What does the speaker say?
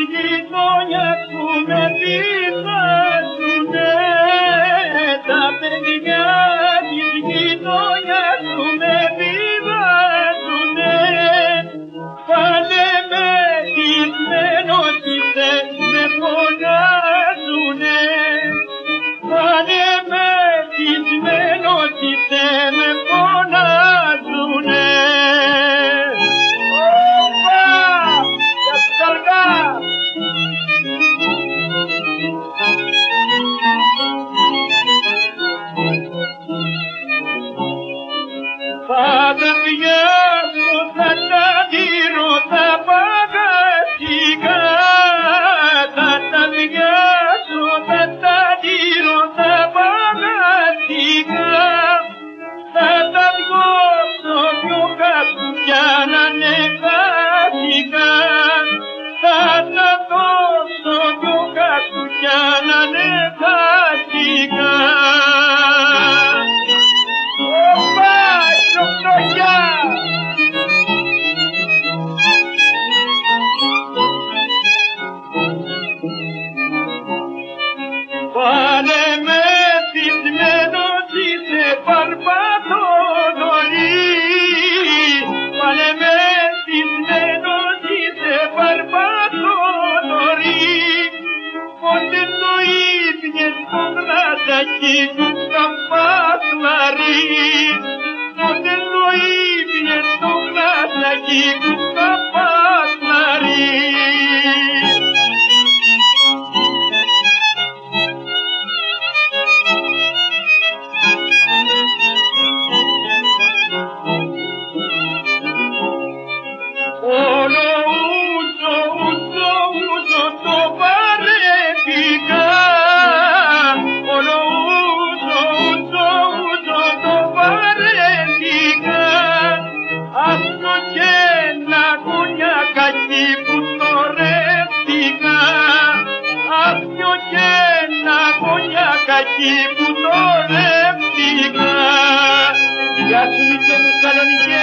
γειτόνια που με πειθάζουνε, τα παιδιά της γειτόνιας που με πειθάζουνε, πάνε με τισμένος είτε με φωνάζουνε, πάνε με τισμένος είτε με φωνάζουνε. Θα πιάσω, θα τα δίνω τα παγασικά, θα τα πιάσω, θα τα δίνω τα παγασικά, θα τα διώξω πιο κάτω κι αν ανεχάθηκα, θα τα δώσω πιο κάτω κι αν ανεχάθηκα. Πάνε με θυσμένος είσαι παρπάτω νωρίς, πάνε με θυσμένος είσαι παρπάτω νωρίς, πότε το ήπιες το γρασάκι του καπάσλαρης, πότε το ήπιες το γρασάκι του καπάσλαρης. Όλο ούζο το βαρέθηκα, όλο ούζο το βαρέθηκα, αυτό και ένα κονιάκακι που τορεύτηκα, αυτό και ένα κονιάκακι που τορεύτηκα. Γεια σου Μητσέ μου Σαλονίκη.